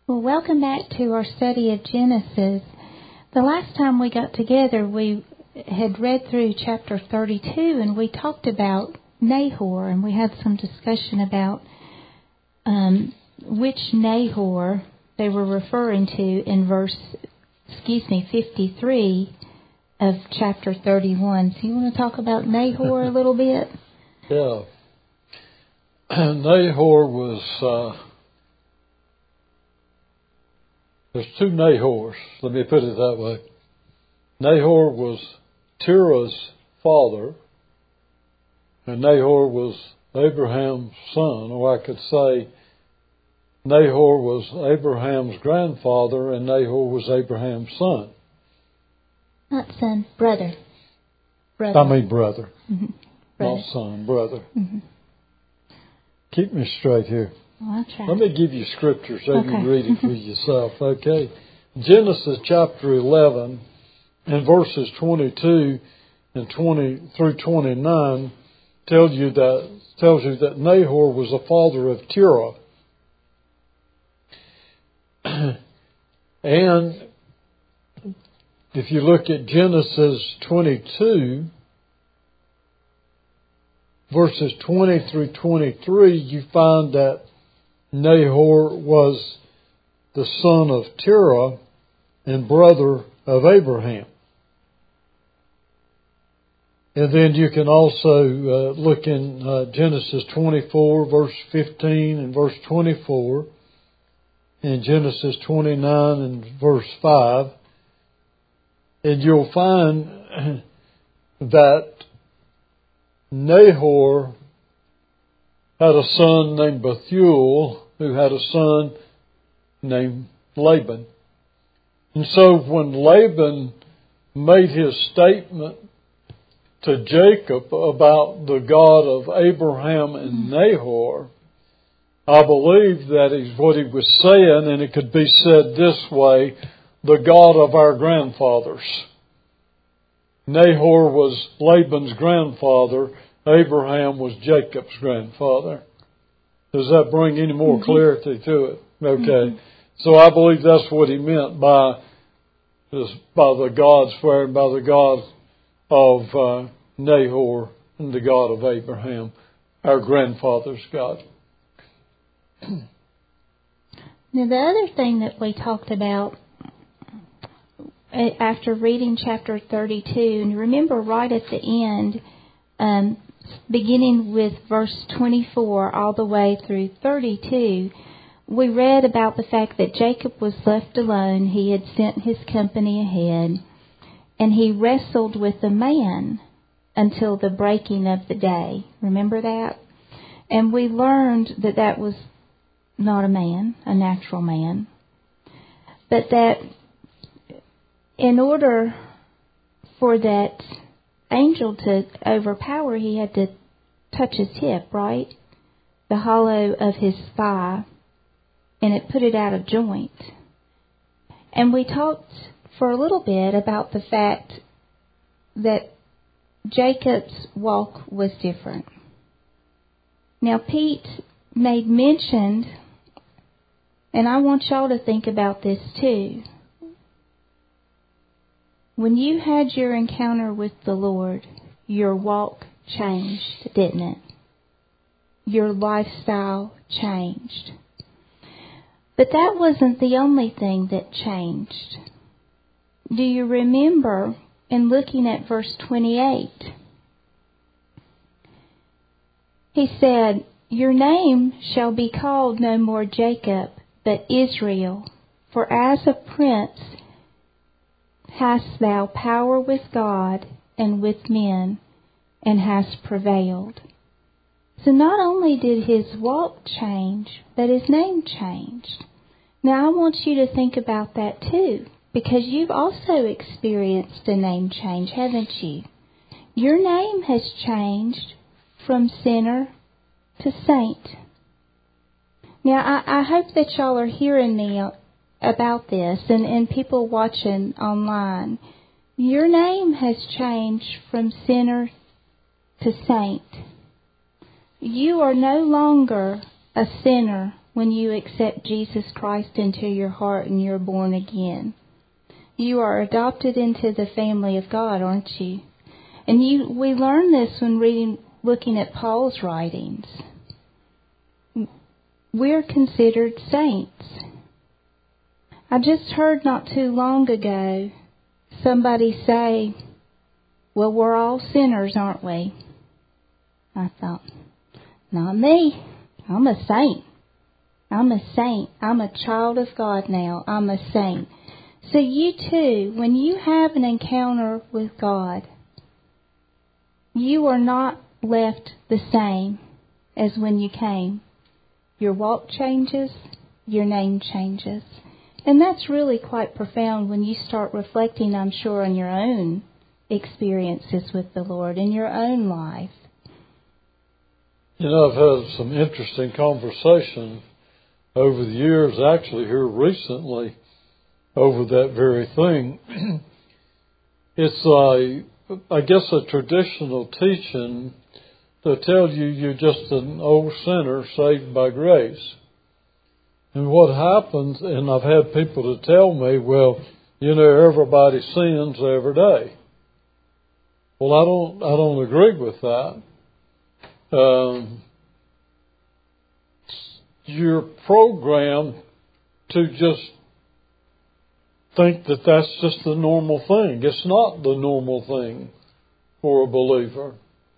Well, welcome back to our study of Genesis. The last time we got together, we had read through chapter 32, and we talked about Nahor, and we had some discussion about which Nahor they were referring to in verse 53 of chapter 31. So you want to talk about Nahor a little bit? Yeah. Nahor was... There's two Nahors, let me put it that way. Nahor was Terah's father, and Nahor was Abraham's son, or I could say Nahor was Abraham's grandfather, and Nahor was Abraham's son. Not son, brother. Brother. Mm-hmm. Brother. Not son, brother. Mm-hmm. Keep me straight here. Well, I'll try. Let me give you scripture so you can read it for yourself, okay? Genesis chapter 11 and verses 22 and 20 through 29 tells you that Nahor was the father of Terah. And if you look at Genesis 22, verses 20 through 23, you find that Nahor was the son of Terah and brother of Abraham. And then you can also look in Genesis 24, verse 15 and verse 24, and Genesis 29 and verse 5, and you'll find that Nahor had a son named Bethuel, who had a son named Laban. And so when Laban made his statement to Jacob about the God of Abraham and Nahor, I believe that is what he was saying, and it could be said this way: the God of our grandfathers. Nahor was Laban's grandfather. Abraham was Jacob's grandfather. Does that bring any more clarity to it? Okay. So I believe that's what he meant by the God swearing by the God of Nahor and the God of Abraham, our grandfather's God. Now, the other thing that we talked about after reading chapter 32, and remember right at the end, beginning with verse 24 all the way through 32, we read about the fact that Jacob was left alone. He had sent his company ahead, and he wrestled with a man until the breaking of the day. Remember that? And we learned that that was not a man, a natural man, but that in order for that angel to overpower, he had to touch his hip, right? The hollow of his thigh, and it put it out of joint. And we talked for a little bit about the fact that Jacob's walk was different. Now, Pete made mention, and I want y'all to think about this too. When you had your encounter with the Lord, your walk changed, didn't it? Your lifestyle changed. But that wasn't the only thing that changed. Do you remember in looking at verse 28? He said, "Your name shall be called no more Jacob, but Israel, for as a prince hast thou power with God and with men, and hast prevailed." So not only did his walk change, but his name changed. Now I want you to think about that too, because you've also experienced a name change, haven't you? Your name has changed from sinner to saint. Now I hope that y'all are hearing me about this, and people watching online. Your name has changed from sinner to saint. You are no longer a sinner when you accept Jesus Christ into your heart and you're born again. You are adopted into the family of God, aren't you? And we learn this when looking at Paul's writings. We're considered saints. I just heard not too long ago somebody say, well, we're all sinners, aren't we? I thought, not me. I'm a saint. I'm a saint. I'm a child of God now. I'm a saint. So you too, when you have an encounter with God, you are not left the same as when you came. Your walk changes, your name changes. And that's really quite profound when you start reflecting, I'm sure, on your own experiences with the Lord in your own life. You know, I've had some interesting conversations over the years, actually here recently, over that very thing. It's I guess a traditional teaching to tell you you're just an old sinner saved by grace. And what happens, and I've had people to tell me, well, you know, everybody sins every day. Well, I don't agree with that. You're programmed to just think that that's just the normal thing. It's not the normal thing for a believer.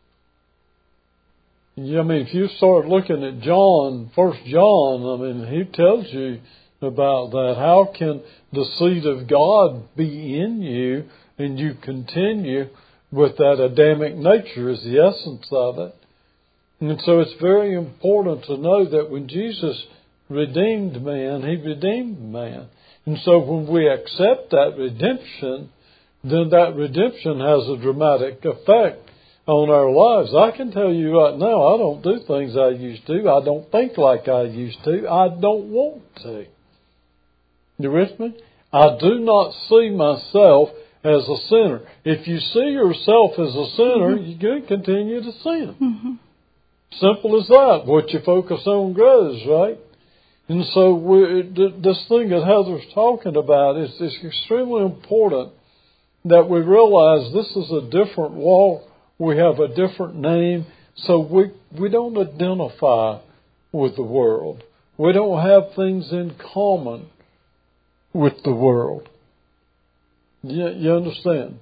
Yeah, I mean, if you start looking at John, 1 John, I mean, he tells you about that. How can the seed of God be in you and you continue with that Adamic nature is the essence of it? And so it's very important to know that when Jesus redeemed man, he redeemed man. And so when we accept that redemption, then that redemption has a dramatic effect on our lives. I can tell you right now, I don't do things I used to. I don't think like I used to. I don't want to. You with me? I do not see myself as a sinner. If you see yourself as a sinner, you're going to continue to sin. Mm-hmm. Simple as that. What you focus on grows, right? And so this thing that Heather's talking about is extremely important that we realize this is a different walk. We have a different name. So we don't identify with the world. We don't have things in common with the world. You understand?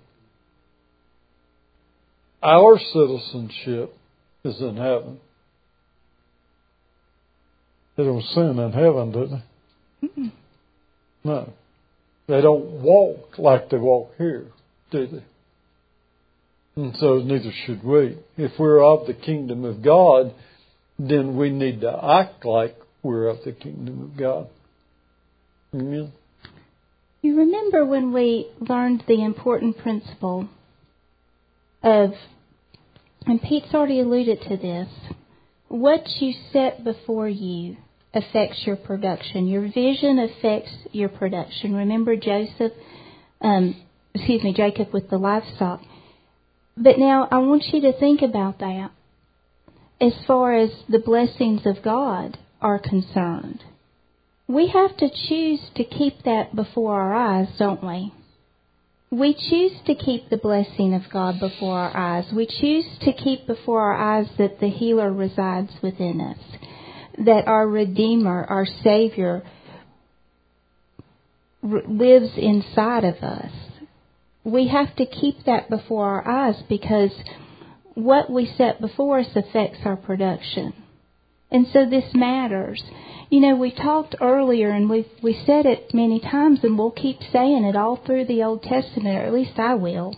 Our citizenship is in heaven. They don't sin in heaven, do they? Mm-mm. No. They don't walk like they walk here, do they? And so neither should we. If we're of the kingdom of God, then we need to act like we're of the kingdom of God. Amen. You remember when we learned the important principle of, and Pete's already alluded to this, what you set before you affects your production. Your vision affects your production. Remember Jacob with the livestock. But now I want you to think about that as far as the blessings of God are concerned. We have to choose to keep that before our eyes, don't we? We choose to keep the blessing of God before our eyes. We choose to keep before our eyes that the healer resides within us, that our Redeemer, our Savior, lives inside of us. We have to keep that before our eyes because what we set before us affects our production. And so this matters. You know, we talked earlier and we said it many times and we'll keep saying it all through the Old Testament, or at least I will.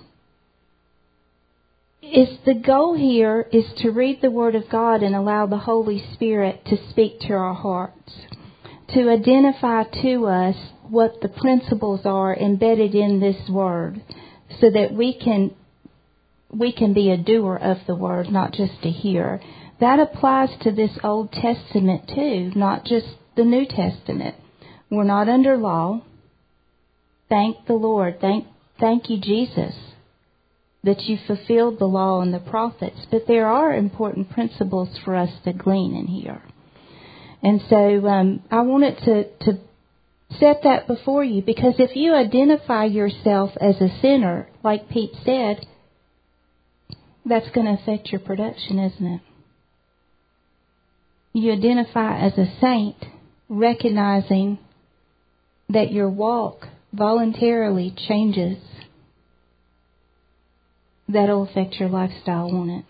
The goal here is to read the Word of God and allow the Holy Spirit to speak to our hearts, to identify to us what the principles are embedded in this Word so that we can be a doer of the Word, not just a hearer. That applies to this Old Testament too, not just the New Testament. We're not under law. Thank the Lord. Thank you, Jesus, that you fulfilled the law and the prophets. But there are important principles for us to glean in here. And so I wanted to set that before you, because if you identify yourself as a sinner, like Pete said, that's going to affect your production, isn't it? You identify as a saint, recognizing that your walk voluntarily changes. That'll affect your lifestyle, won't it?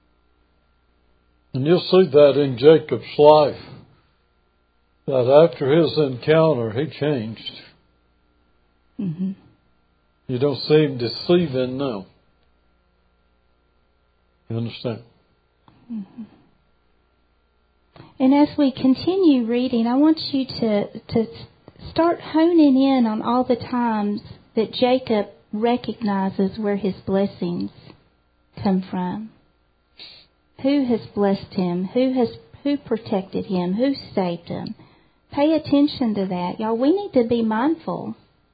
And you'll see that in Jacob's life, that after his encounter, he changed. Mm-hmm. You don't see him deceiving now. You understand? Mm-hmm. And as we continue reading, I want you to start honing in on all the times that Jacob recognizes where his blessings come from. Who has blessed him? Who protected him? Who saved him? Pay attention to that. Y'all, we need to be mindful.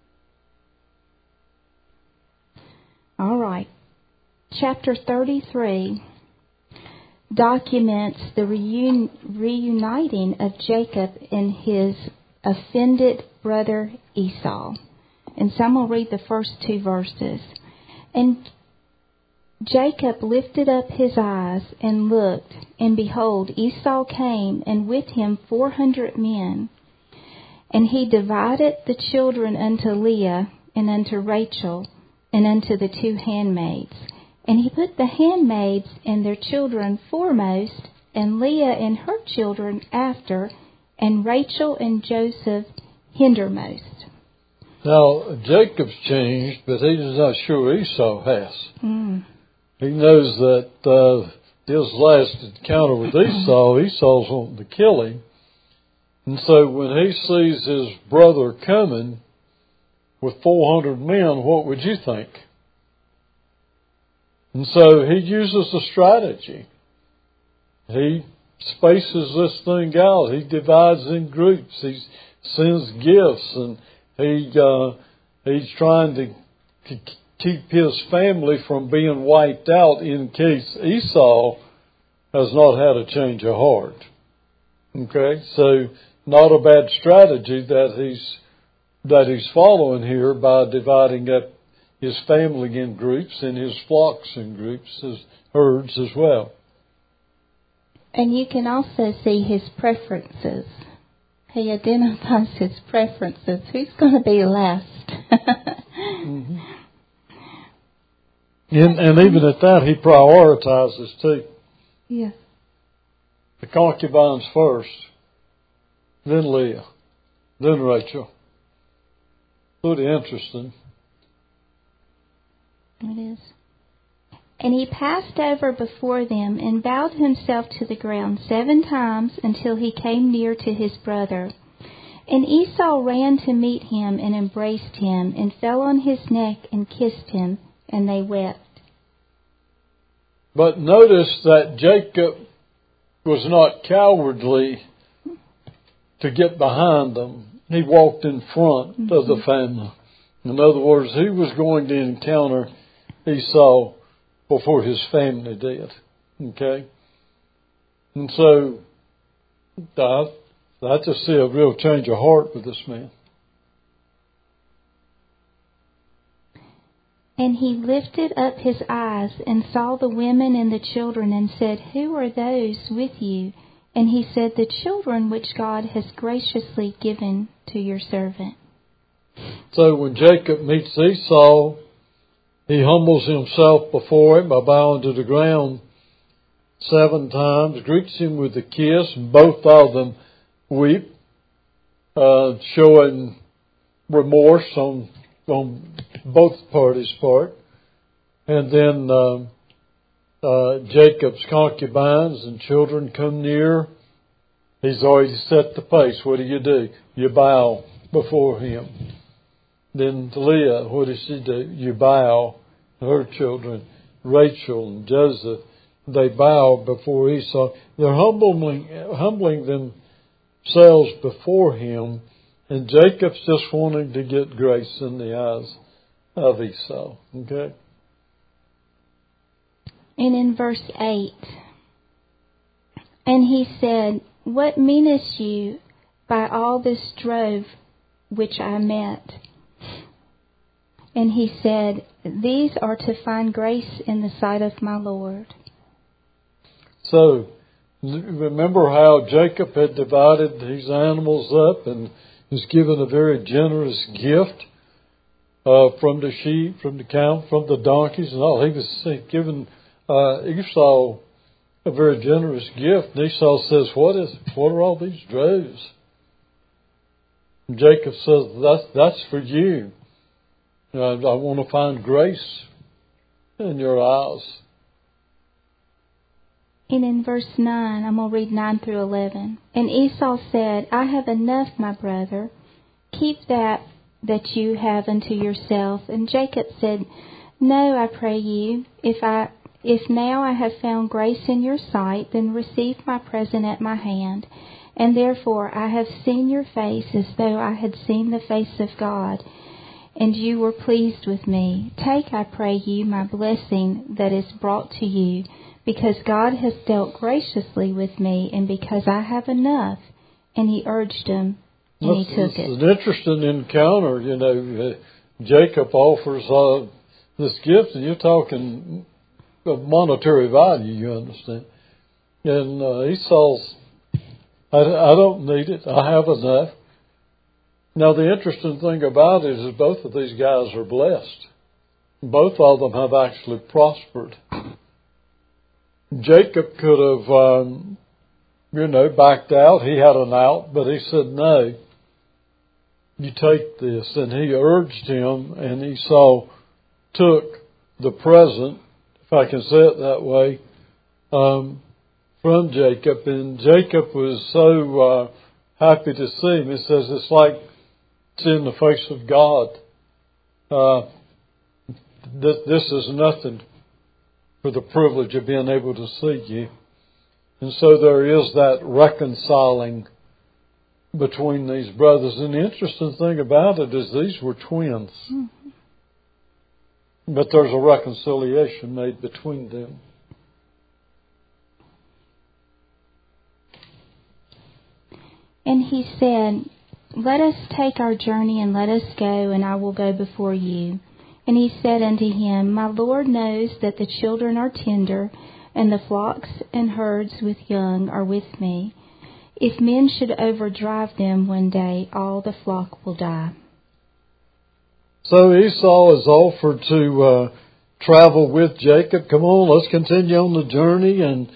All right. Chapter 33 documents the reuniting of Jacob and his offended brother Esau. And so I'm going to read the first 2 verses. And Jacob lifted up his eyes and looked, and behold, Esau came, and with him 400 men. And he divided the children unto Leah and unto Rachel and unto the 2 handmaids. And he put the handmaids and their children foremost, and Leah and her children after, and Rachel and Joseph hindermost. Now, Jacob's changed, but he's not sure Esau has. Mm. He knows that his last encounter with Esau's wanting to kill him. And so when he sees his brother coming with 400 men, what would you think? And so he uses a strategy. He spaces this thing out. He divides in groups. He sends gifts, and he's trying to keep his family from being wiped out in case Esau has not had a change of heart. Okay, so not a bad strategy that he's following here by dividing up his family in groups and his flocks in groups, as herds as well. And you can also see his preferences. He identifies his preferences. Who's going to be last? Mm-hmm. And even at that, he prioritizes too. Yes. The concubines first, then Leah, then Rachel. Pretty interesting. It is. And he passed over before them and bowed himself to the ground 7 times until he came near to his brother. And Esau ran to meet him and embraced him and fell on his neck and kissed him, and they wept. But notice that Jacob was not cowardly to get behind them. He walked in front of the family. In other words, he was going to encounter Esau before his family did. Okay? And so, I just see a real change of heart with this man. And he lifted up his eyes and saw the women and the children and said, Who are those with you? And he said, The children which God has graciously given to your servant. So when Jacob meets Esau, he humbles himself before him by bowing to the ground 7 times, greets him with a kiss, and both of them weep, showing remorse on both parties' part. And then Jacob's concubines and children come near. He's already set the pace. What do? You bow before him. Then Leah, what does she do? You bow. Her children, Rachel and Joseph, they bow before Esau. They're humbling themselves before him, and Jacob's just wanting to get grace in the eyes of Esau. Okay? And in verse 8, and he said, What meanest you by all this drove which I met? And he said, These are to find grace in the sight of my Lord. So, remember how Jacob had divided these animals up and was given a very generous gift from the sheep, from the cow, from the donkeys and all. He was given Esau a very generous gift. And Esau says, what are all these droves? And Jacob says, that's for you. I want to find grace in your eyes. And in verse 9, I'm going to read 9 through 11. And Esau said, I have enough, my brother. Keep that you have unto yourself. And Jacob said, No, I pray you, if now I have found grace in your sight, then receive my present at my hand. And therefore I have seen your face as though I had seen the face of God, and you were pleased with me. Take, I pray you, my blessing that is brought to you, because God has dealt graciously with me, and because I have enough. And he urged him, and he took it. It's an interesting encounter. Jacob offers this gift, and you're talking of monetary value, you understand. And Esau's, I don't need it, I have enough. Now, the interesting thing about it is both of these guys are blessed. Both of them have actually prospered. Jacob could have, backed out. He had an out, but he said, no, you take this. And he urged him, and Esau took the present, if I can say it that way, from Jacob. And Jacob was so happy to see him. He says, it's like seeing the face of God. This is nothing for the privilege of being able to see you. And so there is that reconciling between these brothers. And the interesting thing about it is these were twins. Mm-hmm. But there's a reconciliation made between them. And he said, Let us take our journey and let us go, and I will go before you. And he said unto him, My Lord knows that the children are tender, and the flocks and herds with young are with me. If men should overdrive them one day, all the flock will die. So Esau is offered to travel with Jacob. Come on, let's continue on the journey, and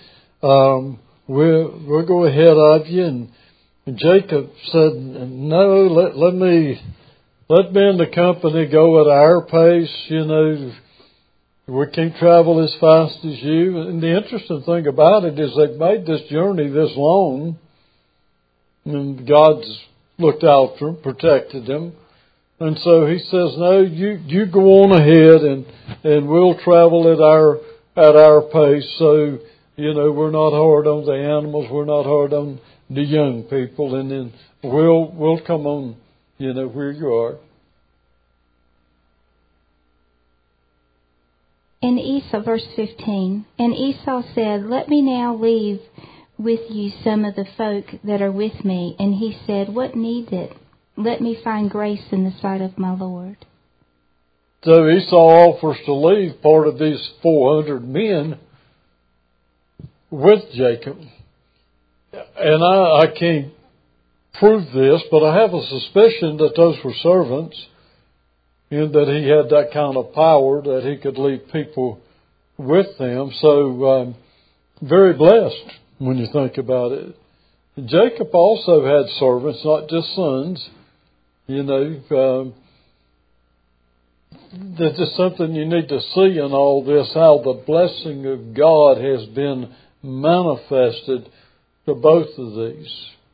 we'll go ahead of you. And Jacob said, no, let me in the company go at our pace. We can't travel as fast as you. And the interesting thing about it is they've made this journey this long, and God's looked out for them, protected them. And so he says, no, you go on ahead, and we'll travel at our pace. So, we're not hard on the animals, we're not hard on the young people, and then we'll come on, where you are. And Esau, verse 15, and Esau said, Let me now leave with you some of the folk that are with me. And he said, What need it? Let me find grace in the sight of my Lord. So Esau offers to leave part of these 400 men with Jacob. And I can't prove this, but I have a suspicion that those were servants, and that he had that kind of power that he could leave people with them. So very blessed when you think about it. Jacob also had servants, not just sons. There's just something you need to see in all this, how the blessing of God has been manifested to both of these.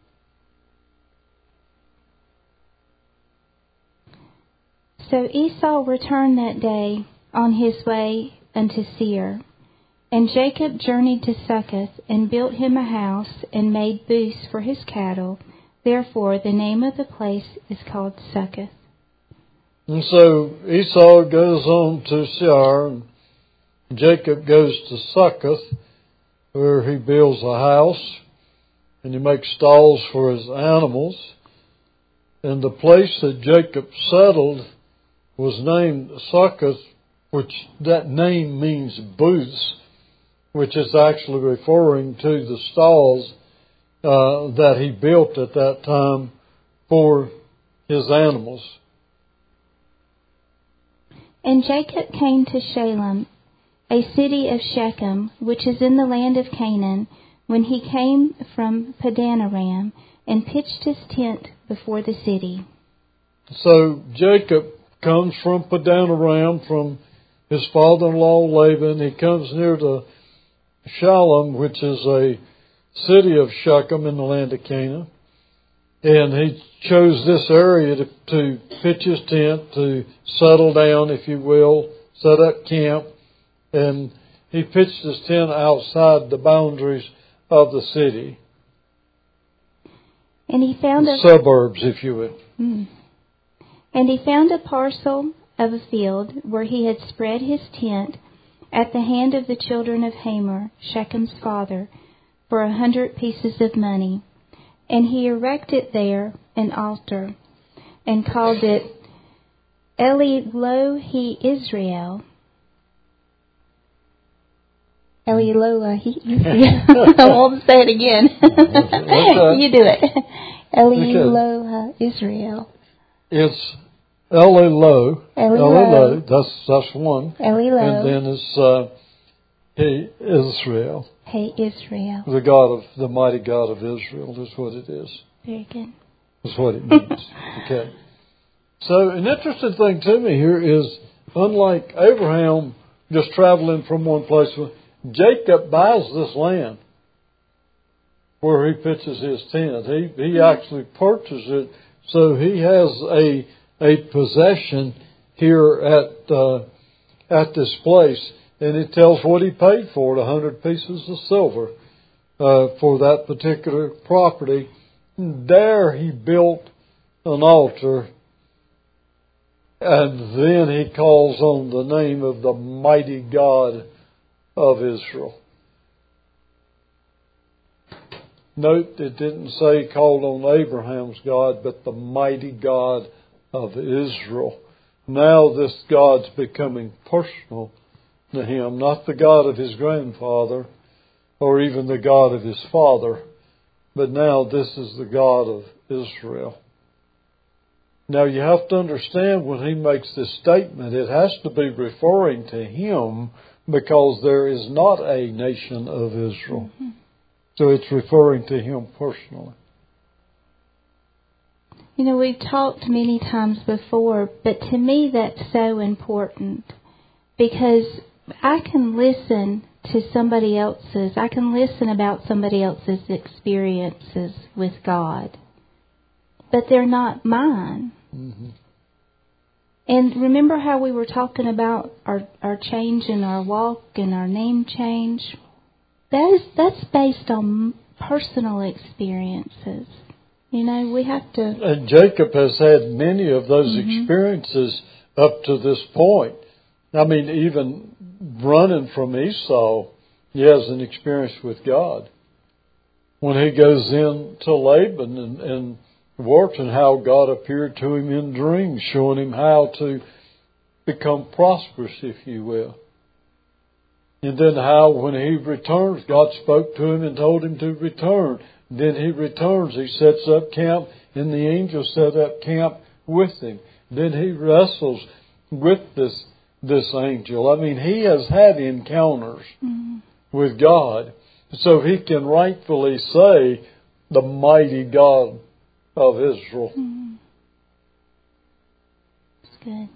So Esau returned that day on his way unto Seir. And Jacob journeyed to Succoth, and built him a house, and made booths for his cattle. Therefore the name of the place is called Succoth. And so Esau goes on to Seir, and Jacob goes to Succoth, where he builds a house. and he makes stalls for his animals. And the place that Jacob settled was named Succoth, which that name means booths, which is actually referring to the stalls that he built at that time for his animals. And Jacob came to Shalem, a city of Shechem, which is in the land of Canaan, when he came from Padanaram, and pitched his tent before the city. So Jacob comes from Padanaram, from his father-in-law Laban. He comes near to Shalem, which is a city of Shechem in the land of Canaan. And he chose this area to pitch his tent, to settle down, if you will, set up camp. And he pitched his tent outside the boundaries of the city. And he found suburbs, if you will. And he found a parcel of a field where he had spread his tent at the hand of the children of Hamor, Shechem's father, for 100 pieces of money. And he erected there an altar, and called it Elohe Israel. Elohe Israel. I won't say it again. You do it. Elohe Israel. It's Elilo. That's one. Elilo. And then it's He Israel. Hey Israel. The mighty God of Israel is what it is. Very good. That's what it means. Okay. So an interesting thing to me here is, unlike Abraham just traveling from one place, Jacob buys this land where he pitches his tent. He actually purchased it, so he has a possession here at this place. And it tells what he paid for it, 100 pieces of silver for that particular property. And there he built an altar, and then he calls on the name of the mighty God of Israel. Note, it didn't say he called on Abraham's God, but the mighty God of Israel. Now this God's becoming personal to him, not the God of his grandfather or even the God of his father, but now this is the God of Israel. Now you have to understand, when he makes this statement, it has to be referring to him, because there is not a nation of Israel. Mm-hmm. So it's referring to him personally. You know, we've talked many times before, but to me that's so important, because I can listen to somebody else's, I can listen about somebody else's experiences with God, but they're not mine. Mm-hmm. And remember how we were talking about our change in our walk and our name change? That's based on personal experiences. You know, we have to... And Jacob has had many of those experiences up to this point. I mean, even running from Esau, he has an experience with God. When he goes in to Laban and watching how God appeared to him in dreams, showing him how to become prosperous, if you will. And then how when he returns, God spoke to him and told him to return. Then he returns, he sets up camp, and the angel set up camp with him. Then he wrestles with this angel. I mean, he has had encounters with God, so he can rightfully say, the mighty God of Israel. That's good.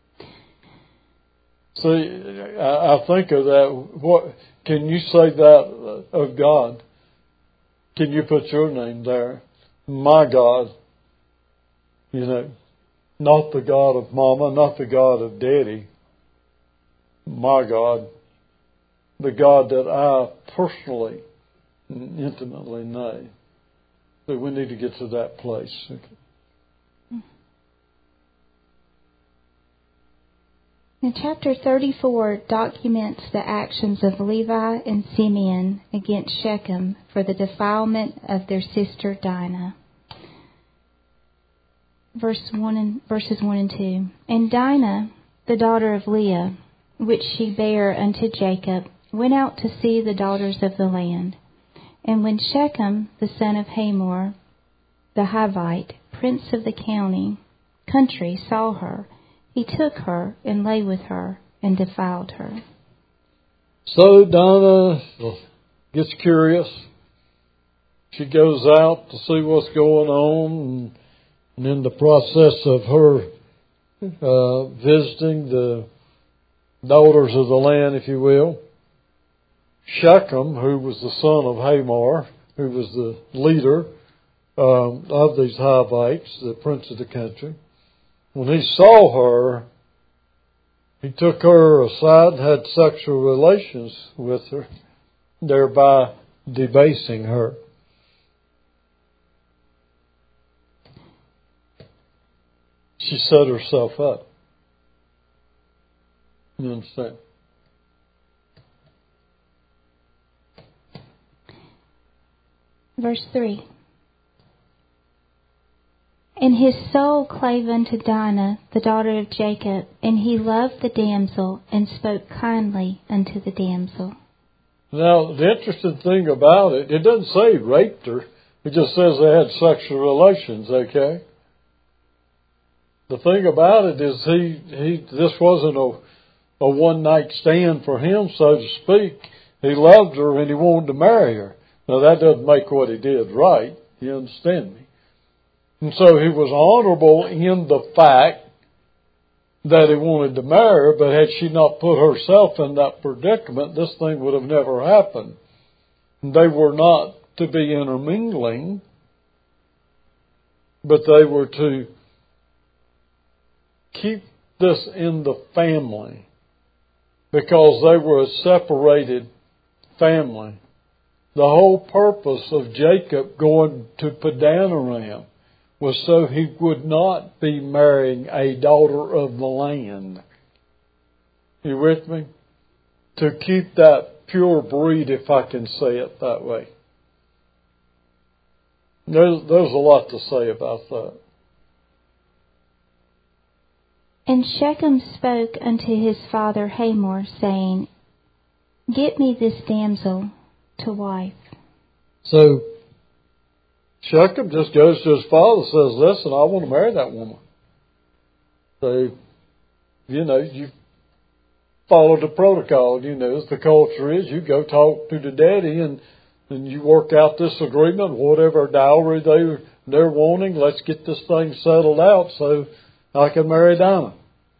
See, I think of that. What can you say that of God? Can you put your name there? My God. You know, not the God of Mama, not the God of Daddy. My God. The God that I personally and intimately know. So we need to get to that place. Okay. And chapter 34 documents the actions of Levi and Simeon against Shechem for the defilement of their sister Dinah. Verses 1 and 2. And Dinah, the daughter of Leah, which she bare unto Jacob, went out to see the daughters of the land. And when Shechem, the son of Hamor, the Hivite, prince of the country, saw her, he took her and lay with her and defiled her. So Dinah gets curious. She goes out to see what's going on, and in the process of her visiting the daughters of the land, if you will, Shechem, who was the son of Hamor, who was the leader of these Hivites, the prince of the country, when he saw her, he took her aside and had sexual relations with her, thereby debasing her. She set herself up. You understand? Verse 3. And his soul clave unto Dinah, the daughter of Jacob, and he loved the damsel, and spoke kindly unto the damsel. Now, the interesting thing about it, it doesn't say he raped her. It just says they had sexual relations, okay? The thing about it is this wasn't a one-night stand for him, so to speak. He loved her and he wanted to marry her. Now, that doesn't make what he did right. You understand me? And so he was honorable in the fact that he wanted to marry her, but had she not put herself in that predicament, this thing would have never happened. And they were not to be intermingling, but they were to keep this in the family because they were a separated family. The whole purpose of Jacob going to Padanaram was so he would not be marrying a daughter of the land. You with me? To keep that pure breed, if I can say it that way. There's a lot to say about that. And Shechem spoke unto his father Hamor, saying, Get me this damsel to wife. So Shechem just goes to his father and says, listen, I want to marry that woman. So, you follow the protocol, as the culture is. You go talk to the daddy and you work out this agreement, whatever dowry they're wanting. Let's get this thing settled out so I can marry Dinah.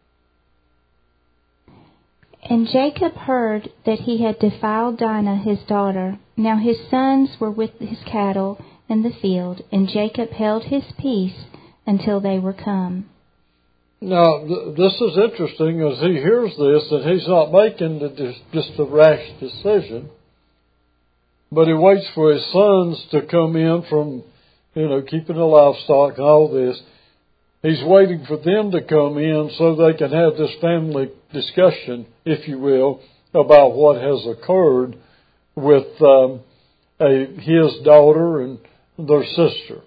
And Jacob heard that he had defiled Dinah his daughter. Now his sons were with his cattle in the field, and Jacob held his peace until they were come. Now, this is interesting as he hears this, and he's not making just a rash decision, but he waits for his sons to come in from, keeping the livestock and all this. He's waiting for them to come in so they can have this family discussion, if you will, about what has occurred with his daughter and their sister.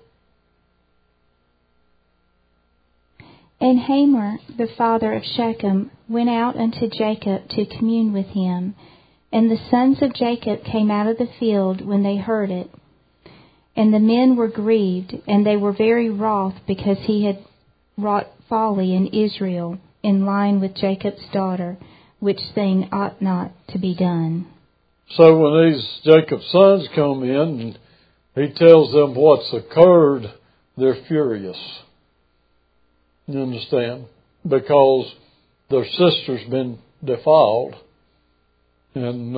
And Hamor, the father of Shechem, went out unto Jacob to commune with him. And the sons of Jacob came out of the field when they heard it. And the men were grieved, and they were very wroth, because he had wrought folly in Israel, in line with Jacob's daughter, which thing ought not to be done. So when these Jacob's sons come in, and he tells them what's occurred, they're furious. You understand? Because their sister's been defiled. And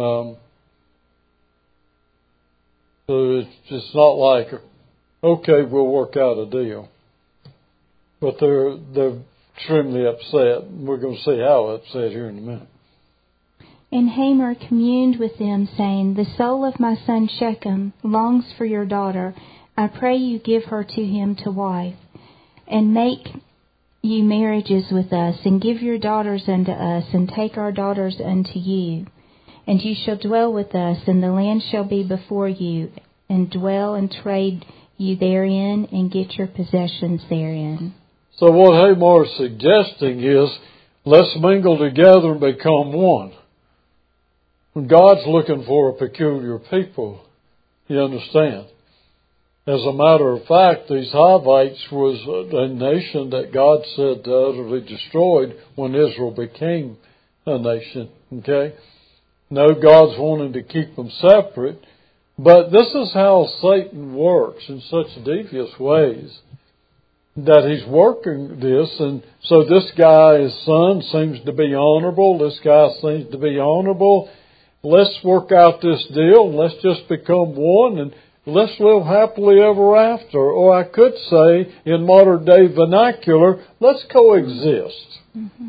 so it's not like, okay, we'll work out a deal. But they're extremely upset. We're going to see how upset here in a minute. And Hamor communed with them, saying, The soul of my son Shechem longs for your daughter. I pray you give her to him to wife, and make you marriages with us, and give your daughters unto us, and take our daughters unto you. And you shall dwell with us, and the land shall be before you, and dwell and trade you therein, and get your possessions therein. So what Hamar is suggesting is, let's mingle together and become one. God's looking for a peculiar people, you understand. As a matter of fact, these Hivites was a nation that God said utterly destroyed when Israel became a nation, okay? No, God's wanting to keep them separate, but this is how Satan works in such devious ways, that he's working this, and so this guy's son seems to be honorable, this guy seems to be honorable. Let's work out this deal, and let's just become one, and let's live happily ever after. Or I could say, in modern day vernacular, let's coexist. Mm-hmm.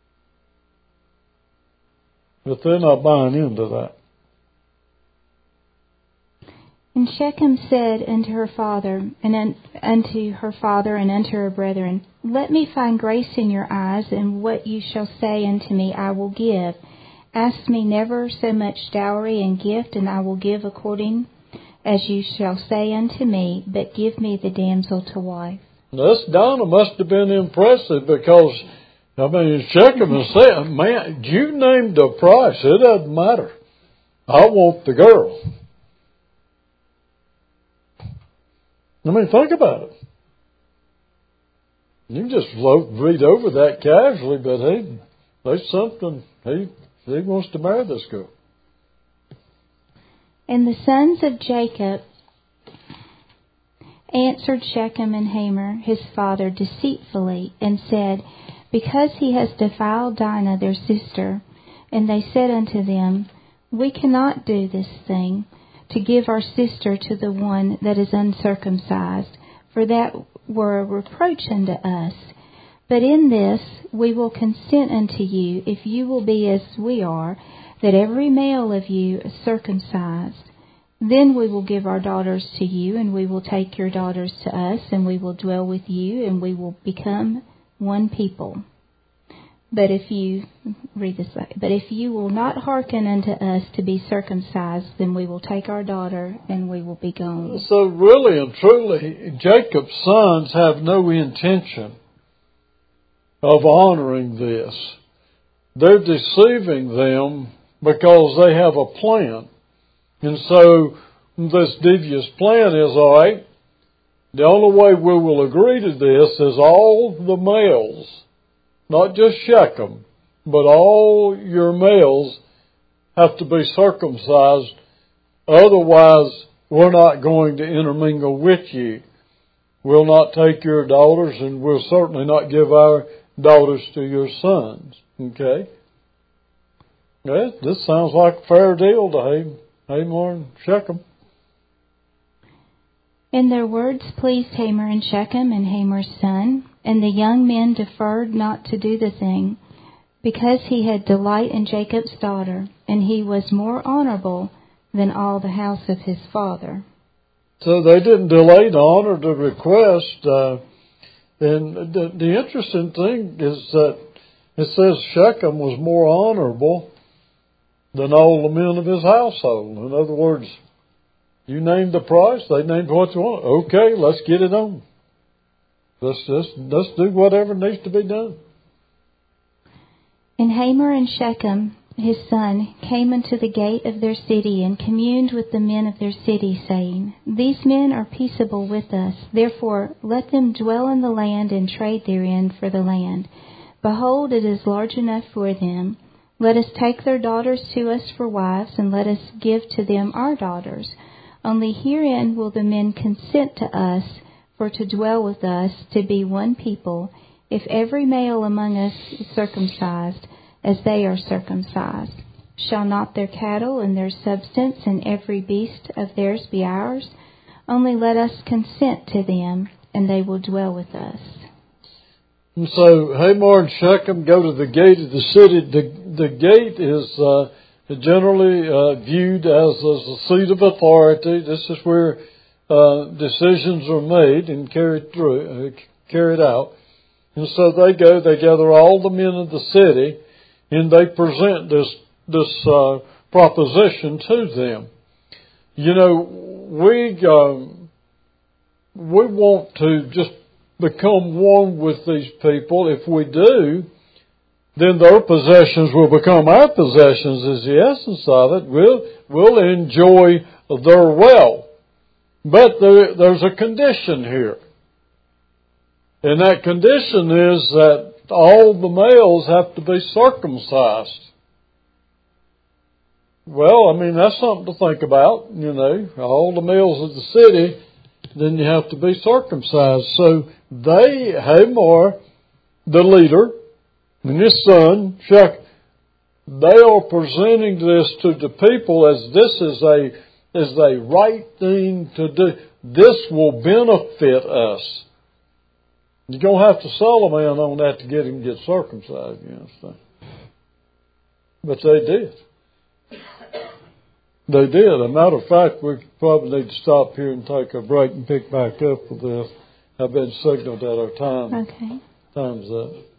But they're not buying into that. And Shechem said unto her father, and unto her brethren, Let me find grace in your eyes, and what you shall say unto me I will give. Ask me never so much dowry and gift, and I will give according as you shall say unto me, but give me the damsel to wife. This Dinah must have been impressive, because, Shechem is saying, man, you named the price. It doesn't matter. I want the girl. Think about it. You can just read over that casually, but hey, there's something. He wants to marry this girl. And the sons of Jacob answered Shechem and Hamor his father deceitfully, and said, Because he has defiled Dinah their sister. And they said unto them, We cannot do this thing, to give our sister to the one that is uncircumcised, for that were a reproach unto us. But in this we will consent unto you, if you will be as we are, that every male of you is circumcised. Then we will give our daughters to you, and we will take your daughters to us, and we will dwell with you, and we will become one people. But if you will not hearken unto us to be circumcised, then we will take our daughter, and we will be gone. So really and truly, Jacob's sons have no intention of honoring this. They're deceiving them because they have a plan. And so this devious plan is, all right, the only way we will agree to this is all the males, not just Shechem, but all your males have to be circumcised. Otherwise, we're not going to intermingle with you. We'll not take your daughters, and we'll certainly not give our daughters to your sons. Okay? Yeah, this sounds like a fair deal to Hamor and Shechem. And their words pleased Hamor and Shechem and Hamor's son, and the young men deferred not to do the thing, because he had delight in Jacob's daughter, and he was more honorable than all the house of his father. So they didn't delay to honor the request. And the interesting thing is that it says Shechem was more honorable than all the men of his household. In other words, you named the price, they named what you want. Okay, let's get it on. Let's do whatever needs to be done. And Hamor and Shechem, his son, came unto the gate of their city, and communed with the men of their city, saying, These men are peaceable with us, therefore let them dwell in the land and trade therein for the land. Behold, it is large enough for them. Let us take their daughters to us for wives, and let us give to them our daughters. Only herein will the men consent to us, for to dwell with us, to be one people, if every male among us is circumcised, as they are circumcised. Shall not their cattle and their substance and every beast of theirs be ours? Only let us consent to them, and they will dwell with us. And so Hamor and Shechem go to the gate of the city. The gate is generally viewed as a seat of authority. This is where decisions are made and carried out. And so they gather all the men of the city, and they present this proposition to them. You know, we want to just become one with these people. If we do, then their possessions will become our possessions is the essence of it. We'll enjoy their wealth. But there's a condition here. And that condition is that all the males have to be circumcised. Well, I mean, that's something to think about, you know. All the males of the city, then you have to be circumcised. So Hamor, the leader, and his son, Shechem, they are presenting this to the people as this is a right thing to do. This will benefit us. You're going to have to sell a man on that to get him to get circumcised, you understand? But they did. They did. As a matter of fact, we probably need to stop here and take a break and pick back up with this. I've been signaled that our time's up.